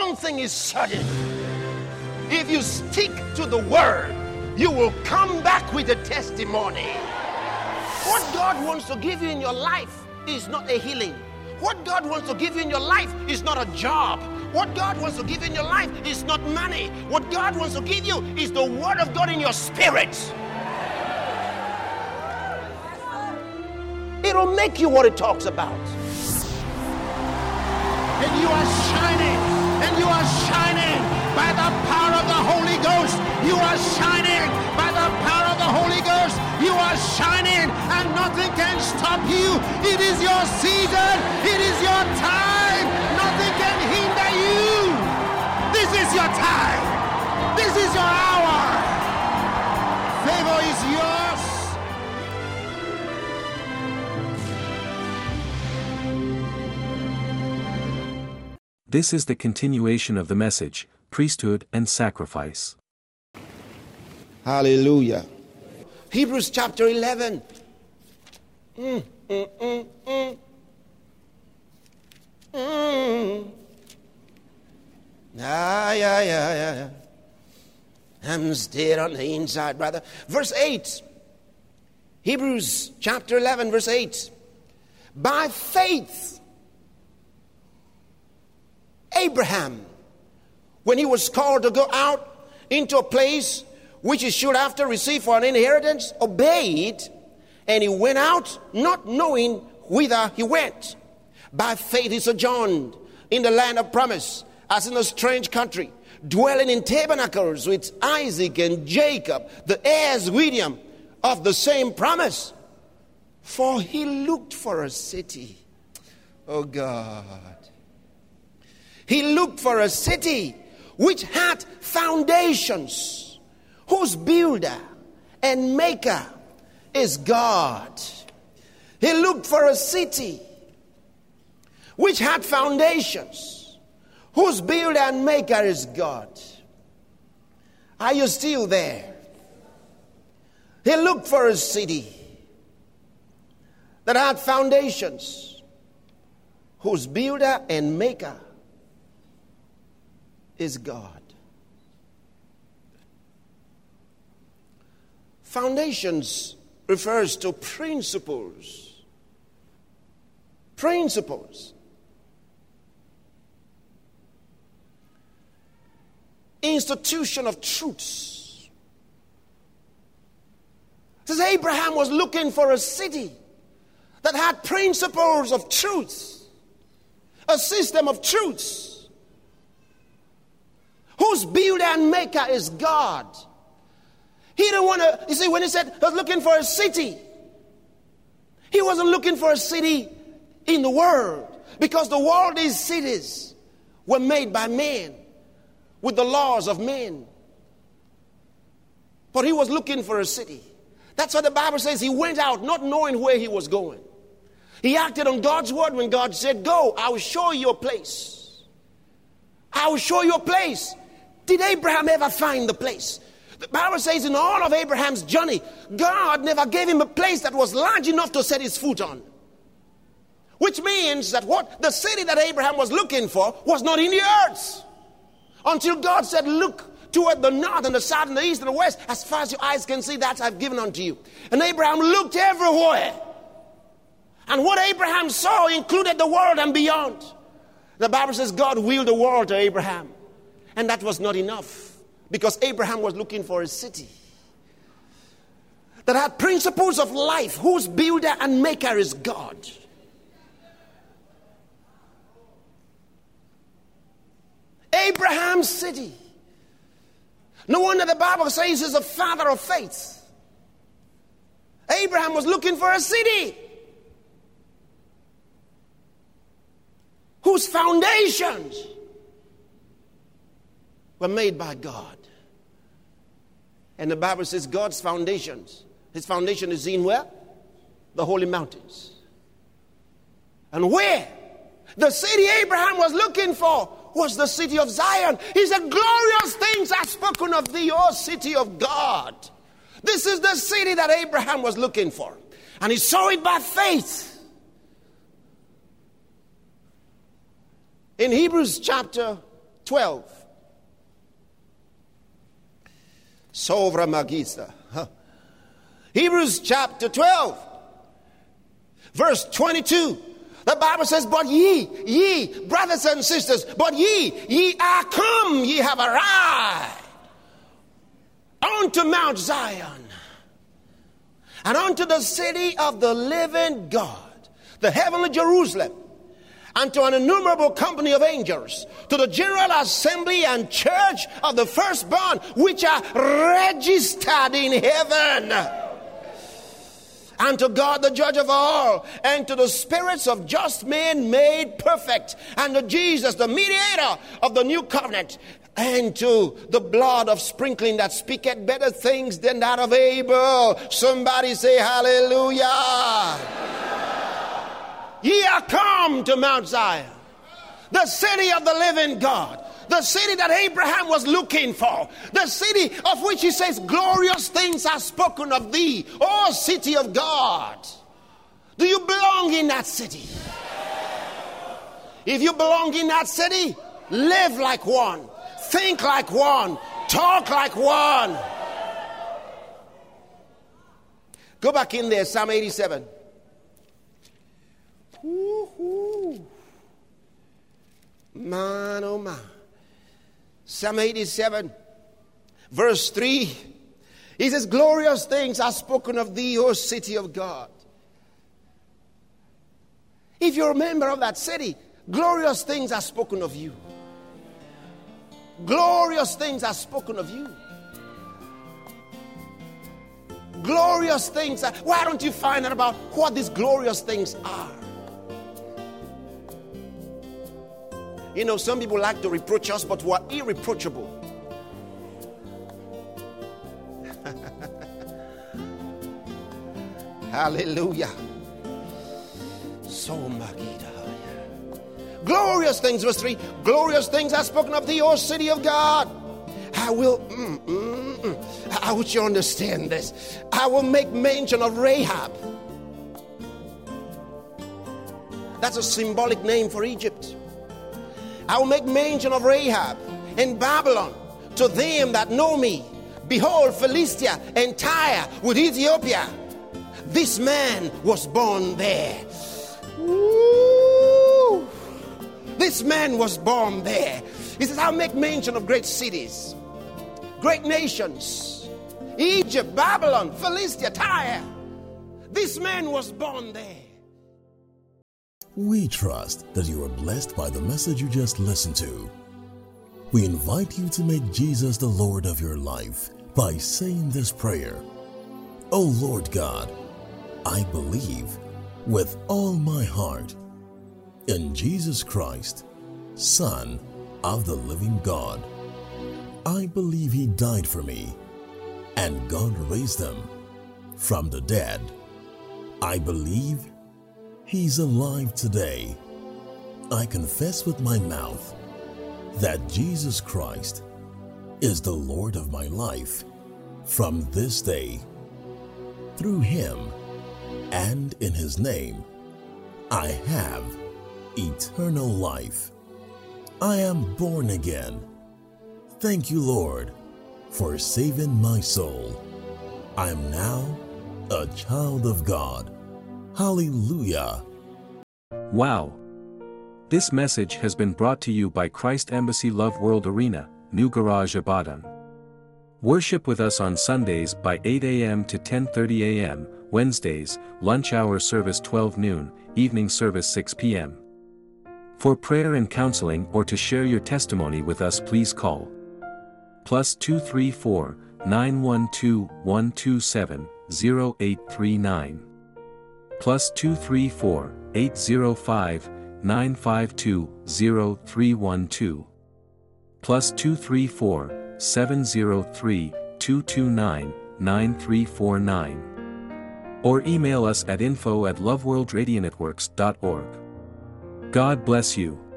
one thing is certain. If you stick to the word, you will come back with a testimony. What God wants to give you in your life is not a healing. What God wants to give you in your life is not a job. What God wants to give you in your life is not money. What God wants to give you is the word of God in your spirit. It'll make you what it talks about. And you are shining. And you are shining by the power of the Holy Ghost. You are shining by the power of the Holy Ghost. You are shining and nothing can stop you. It is your season. It is your time. Nothing can hinder you. This is your time. This is your hour. Favor is yours. This is the continuation of the message, Priesthood and Sacrifice. Hallelujah. Hebrews chapter 11. Yeah. I'm still on the inside, brother. Verse 8. Hebrews chapter 11, verse 8. By faith, Abraham, when he was called to go out into a place which he should after receive for an inheritance, obeyed, and he went out not knowing whither he went. By faith he sojourned in the land of promise, as in a strange country, dwelling in tabernacles with Isaac and Jacob, the heirs with him of the same promise. For he looked for a city. Oh God. He looked for a city which had foundations, whose builder and maker is God. He looked for a city which had foundations, whose builder and maker is God. Are you still there? He looked for a city that had foundations, whose builder and maker is God. Foundations refers to principles. Principles. Institution of truths. It says Abraham was looking for a city that had principles of truth, a system of truths, whose builder and maker is God. He didn't want to, you see, when he said he was looking for a city, he wasn't looking for a city in the world, because the world's cities were made by men with the laws of men. But he was looking for a city. That's what the Bible says. He went out not knowing where he was going. He acted on God's word when God said, go, I will show you a place. I will show you a place. Did Abraham ever find the place? The Bible says in all of Abraham's journey, God never gave him a place that was large enough to set his foot on. Which means that what the city that Abraham was looking for was not in the earth. Until God said, look toward the north and the south and the east and the west. As far as your eyes can see, that I've given unto you. And Abraham looked everywhere. And what Abraham saw included the world and beyond. The Bible says God willed the world to Abraham. And that was not enough, because Abraham was looking for a city that had principles of life, whose builder and maker is God. Abraham's city. No wonder the Bible says he's a father of faith. Abraham was looking for a city whose foundations were made by God. And the Bible says God's foundations, his foundation is in where? The holy mountains. And where? The city Abraham was looking for was the city of Zion. He said, glorious things are spoken of thee, O city of God. This is the city that Abraham was looking for. And he saw it by faith. In Hebrews chapter 12. Sovra Magista. Hebrews chapter 12, verse 22. The Bible says, but ye, brothers and sisters, but ye are come, ye have arrived unto Mount Zion, and unto the city of the living God, the heavenly Jerusalem, and to an innumerable company of angels, to the general assembly and church of the firstborn, which are registered in heaven, and to God the judge of all, and to the spirits of just men made perfect, and to Jesus the mediator of the new covenant, and to the blood of sprinkling that speaketh better things than that of Abel. Somebody say hallelujah. Ye are come to Mount Zion, the city of the living God, the city that Abraham was looking for, the city of which he says, glorious things are spoken of thee, O city of God. Do you belong in that city? If you belong in that city, live like one, think like one, talk like one. Go back in there, Psalm 87. Woo-hoo. Man, oh man. Psalm 87, verse 3. He says, glorious things are spoken of thee, O city of God. If you're a member of that city, glorious things are spoken of you. Glorious things are spoken of you. Glorious things. Why don't you find out about what these glorious things are? You know, some people like to reproach us, but we're irreproachable. Hallelujah. So Magida. Glorious things, verse 3. Glorious things are spoken of thee, O city of God. I will, I want you to understand this. I will make mention of Rahab. That's a symbolic name for Egypt. I will make mention of Rahab in Babylon to them that know me. Behold, Philistia and Tyre with Ethiopia. This man was born there. Woo! This man was born there. He says, I'll make mention of great cities, great nations. Egypt, Babylon, Philistia, Tyre. This man was born there. We trust that you are blessed by the message you just listened to. We invite you to make Jesus the Lord of your life by saying this prayer. O Lord God, I believe with all my heart in Jesus Christ, Son of the living God. I believe He died for me and God raised Him from the dead. I believe He's alive today. I confess with my mouth that Jesus Christ is the Lord of my life from this day. Through Him and in His name, I have eternal life. I am born again. Thank you, Lord, for saving my soul. I am now a child of God. Hallelujah. Wow! This message has been brought to you by Christ Embassy Love World Arena, New Garage, Ibadan. Worship with us on Sundays by 8 a.m. to 10:30 a.m., Wednesdays, lunch hour service 12 noon, evening service 6 p.m. For prayer and counseling or to share your testimony with us, please call +234 912 127 0839. +234 805 952 0312. +234 703 229 9349. Or email us at info@loveworldradionetworks.org. God bless you.